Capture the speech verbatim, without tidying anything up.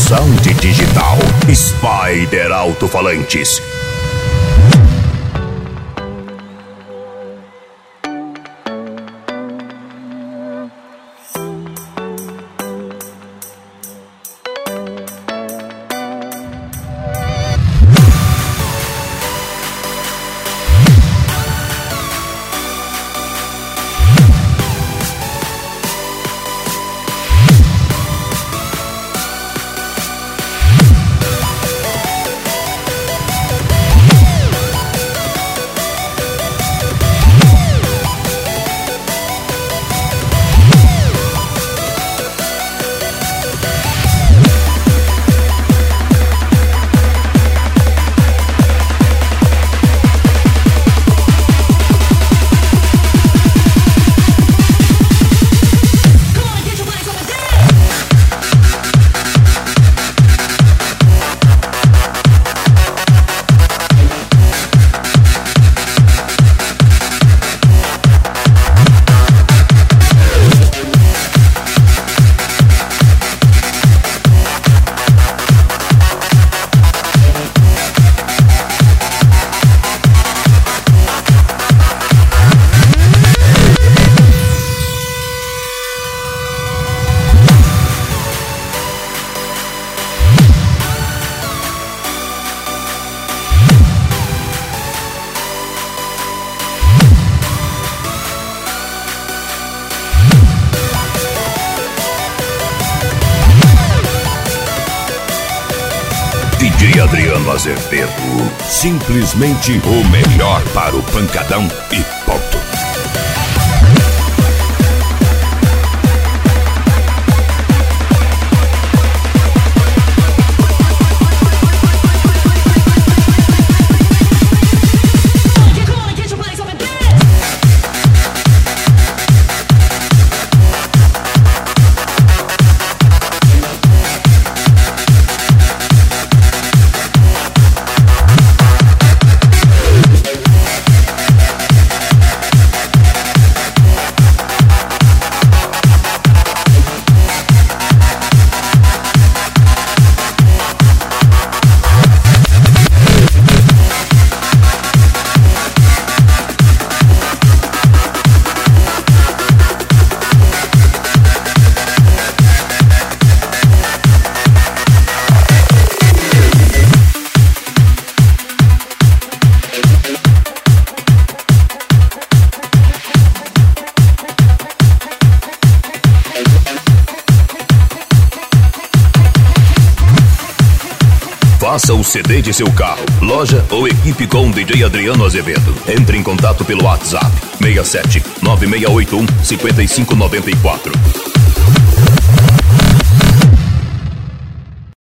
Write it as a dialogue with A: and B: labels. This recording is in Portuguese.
A: Sound Digital Spider Alto-Falantes. D J Adriano Azevedo, simplesmente o melhor para o pancadão e ponto. Faça o C D de seu carro, loja ou equipe com D J Adriano Azevedo. Entre em contato pelo WhatsApp seis sete nove seis oito um cinco cinco nove quatro.